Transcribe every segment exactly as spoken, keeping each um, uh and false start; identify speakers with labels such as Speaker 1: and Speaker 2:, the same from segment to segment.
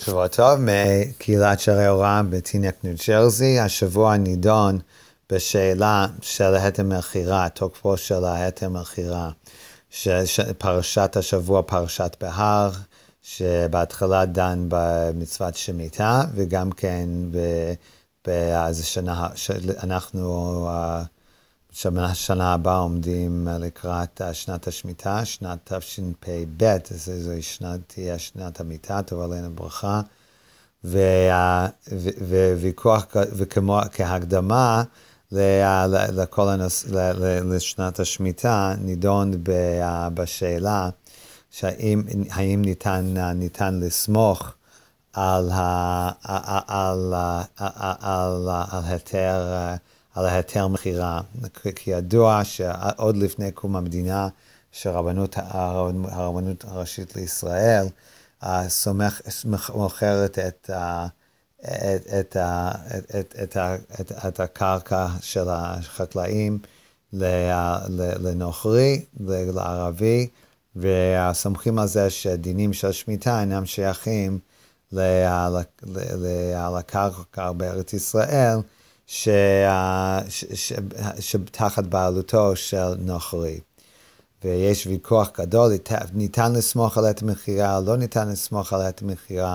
Speaker 1: שבוע טוב, מקהילת שערי אורם בטינק ניו ג'רזי. השבוע נידון בשאלה של היתר מכירה, תוקפו של היתר מכירה, פרשת השבוע, פרשת בהר, שבהתחלה דן במצוות שמיטה, וגם כן באיזה שנה, אנחנו שנה הבאה עומדים לקראת שנת השמיטה, שנת תשפ"ב, זו שנת, תהיה שנת המיטה, טוב עלינו ברכה, וויכוח, וכמו כהקדמה לכל הנוס, לשנת השמיטה, נידון בשאלה, שהאם, האם ניתן, ניתן לסמוך על היתר, על ההיתר מכירה, כי ידוע שעוד לפני קום המדינה, שרבנות הרבנות הראשית לישראל סומך, מוכרת את, את, את, את, את, את, את הקרקע של החקלאים לנוכרי, לערבי, וסומכים על זה שדינים של שמיטה אינם שייכים לקרקע בארץ ישראל, ש... ש... ש... שתחת בעלותו של נוכרי. ויש ויכוח גדול, ניתן לסמוך על היתר מכירה, לא ניתן לסמוך על היתר מכירה.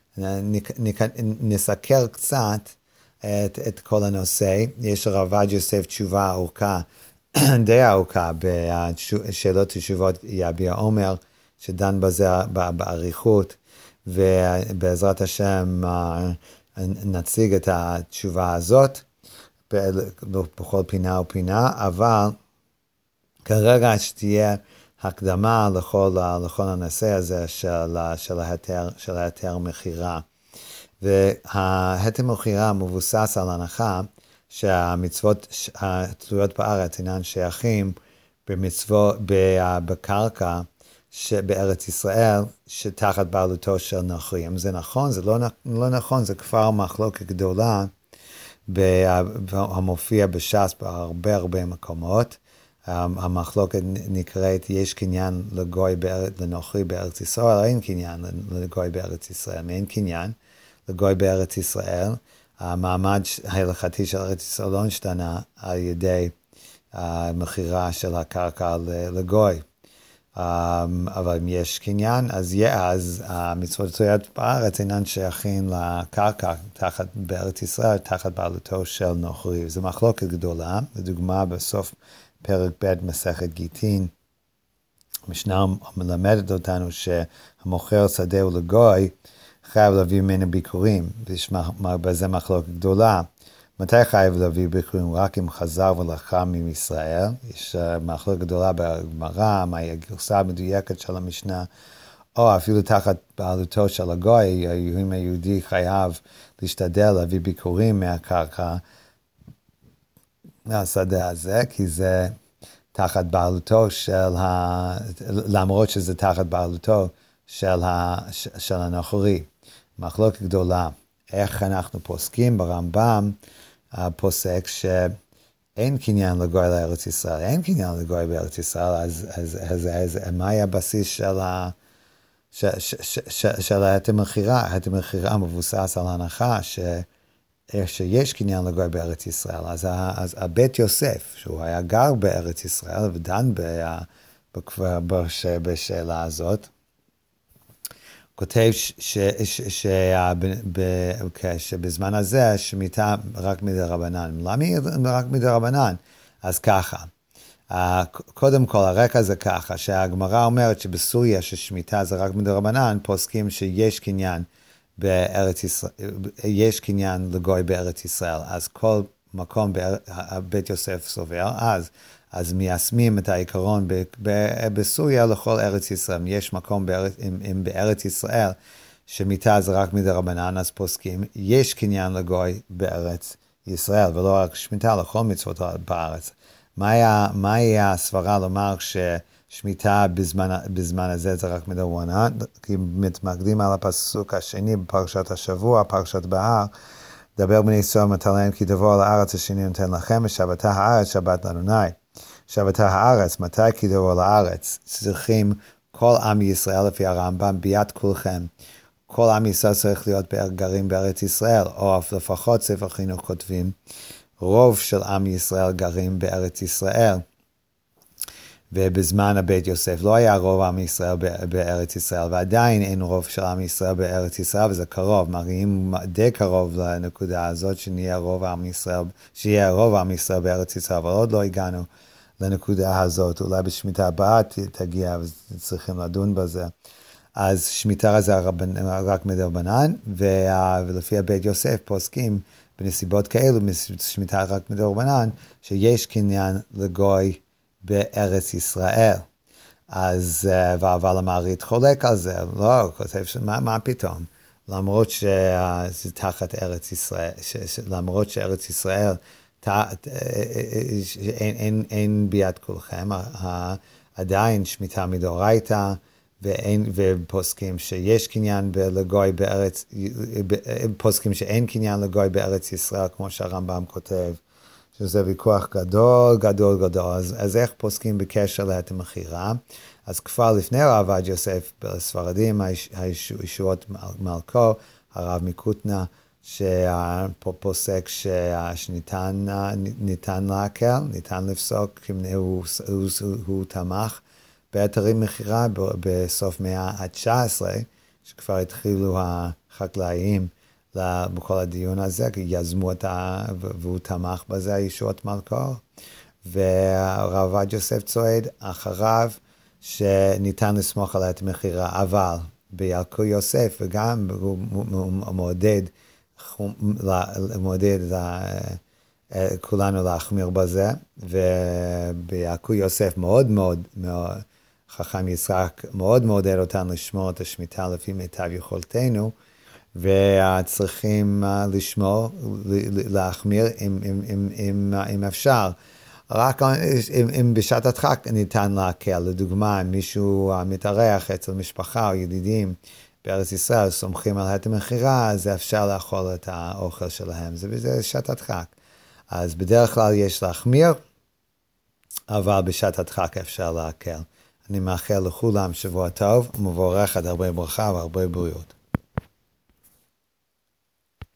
Speaker 1: נסקר קצת את, את כל הנושא. יש לרב עובדיה יוסף תשובה ארוכה, די ארוכה, בשאלות ותשובות יביע עומר, שדן בזה באריכות, ובעזרת השם נציג את התשובה הזאת בכל פינה ופינה, אבל כרגע שתהיה הקדמה לכל, לכל הנושא הזה של, של ההיתר, של ההיתר מכירה. וההיתר מכירה מבוסס על הנחה שהמצוות התלויות בארץ אינן שייכים במצוות, בקרקע שבארץ ישראל, שתחת בעלותו של נוכרי. אם זה נכון, זה לא, לא נכון, זה כבר מחלוקת גדולה, המופיע בש"ס בהרבה הרבה מקומות. המחלוקת נקראת, יש קניין לגוי בארץ, לנוכרי בארץ ישראל, אין קניין לגוי בארץ ישראל, אין קניין לגוי בארץ ישראל. המעמד ההלכתי של ארץ ישראל לא השתנה על ידי המכירה של הקרקע לגוי. Um, אבל אם יש קניין, אז, yeah, אז המצוות תלויות בארץ אינן שייכים לקרקע תחת בארץ ישראל, תחת בעלותו של נוכרי. זו מחלוקת גדולה. לדוגמה, בסוף פרק ב' מסכת גיטין, המשנה מלמדת אותנו שהמוכר שדה הוא לגוי, חייב להביא ממנו ביקורים. יש בזה מחלוקת גדולה. מתי חייב להביא ביקורים? רק אם חזר ולחם עם ישראל. יש מחלוקת גדולה בגמרא, מהי הגרסה המדויקת של המשנה, או אפילו תחת בעלותו של הגוי, אם היהודי חייב להשתדל להביא ביקורים מהקרקע, מהשדה הזה, כי זה תחת בעלותו של ה... למרות שזה תחת בעלותו של, ה... של הנוכרי. מחלוקת גדולה. איך אנחנו פוסקים ברמב"ם, פוסק שאין קניין לגוי לארץ ישראל, אין קניין לגוי בארץ ישראל, אז, אז, אז, אז, אז מה היה הבסיס של, ה, ש, ש, ש, ש, של היתר מכירה? היתר מכירה מבוסס על ההנחה ש, שיש קניין לגוי בארץ ישראל. אז, אז הבית יוסף, שהוא היה גר בארץ ישראל ודן בשאלה הזאת, כותב שבזמן הזה שמיטה רק מדי רבנן. למה רק מדי רבנן? אז ככה. קודם כל, הרקע זה ככה, שהגמרא אומרת שבסוריה ששמיטה זה רק מדי רבנן, פוסקים שיש קניין בארץ ישראל, יש קניין לגוי בארץ ישראל. אז כל מקום בית יוסף סובר, אז אז מיישמים את העיקרון בסוריה לכל ארץ ישראל. יש מקום בארץ, אם, אם בארץ ישראל שמיטה זה רק מדי רבנן, אז פוסקים, יש קניין לגוי בארץ ישראל, ולא רק שמיטה, לכל מצוות בארץ. מה היה, מה היה הסברה לומר ששמיטה בזמן, בזמן הזה זה רק מדי רבנן? כי מתמקדים על הפסוק השני בפרשת השבוע, פרשת בהר, דבר בני ישראל מתה להם כי תבואו לארץ השני נותן לכם, ושבתה הארץ שבת לאדוני. שבתה הארץ, מתי כי תבואו לארץ? צריכים כל עם ישראל לפי הרמב"ם ביד כולכם כל עם ישראל צריך להיות גרים בארץ ישראל, או לפחות ספר חינוך כותבים, רוב של עם ישראל גרים בארץ ישראל. ובזמן הבית יוסף לא היה רוב עם ישראל בארץ ישראל, ועדיין אין רוב של עם ישראל בארץ ישראל, וזה קרוב, מראים די קרוב לנקודה הזאת, שנהיה רוב עם ישראל, שיהיה רוב עם ישראל בארץ ישראל, אבל עוד לא הגענו לנקודה הזאת, אולי בשמיטה הבאה תגיע, וצריכים לדון בזה. אז שמיטה זה רק מדרבנן, ולפי הבית יוסף פוסקים בנסיבות כאלו, שמיטה רק מדרבנן, שיש קניין לגוי בארץ ישראל. אז, אבל המעריד חולק על זה, לא, כותב שמה, מה פתאום? למרות שזה תחת ארץ ישראל, ש, ש, למרות שארץ ישראל, ת, אין, אין, אין ביד כולכם, עדיין שמיטה מדאורייתא, ואין, ופוסקים שיש קניין לגוי בארץ, פוסקים שאין קניין לגוי בארץ ישראל, כמו שהרמב"ם כותב, שזה ויכוח גדול, גדול, גדול. אז, אז איך פוסקים בקשר להיתר מכירה? אז כבר לפני הרב עובדיה יוסף בספרדים, הישועות מלכו, הרב מקוטנה, שפוסק שניתן ניתן להקל, ניתן לפסוק, הוא, הוא, הוא, הוא תמך בהיתרי מכירה בסוף מאה ה-תשע עשרה, שכבר התחילו החקלאים בכל הדיון הזה, כי יזמו אותה, והוא תמך בזה, הישועות מלכו, והרב עובדיה יוסף צועד אחריו, שניתן לסמוך על היתר מכירה, אבל בילקוט יוסף, וגם הוא מעודד, מעודד כולנו להחמיר בזה, ובילקוט יוסף מאוד מאוד, מאוד חכם יצחק, מאוד מעודד אותנו לשמור את השמיטה לפי מיטב יכולתנו, וצריכים לשמור, להחמיר אם, אם, אם, אם, אם אפשר. רק אם, אם בשעת הדחק ניתן להקל. לדוגמה, אם מישהו מתארח אצל משפחה או ידידים בארץ ישראל, סומכים על היתר מכירה, אז אפשר לאכול את האוכל שלהם. זה בזה שעת הדחק. אז בדרך כלל יש להחמיר, אבל בשעת הדחק אפשר להקל. אני מאחל לכולם שבוע טוב, ומבורך עד הרבה ברכה והרבה בריאות.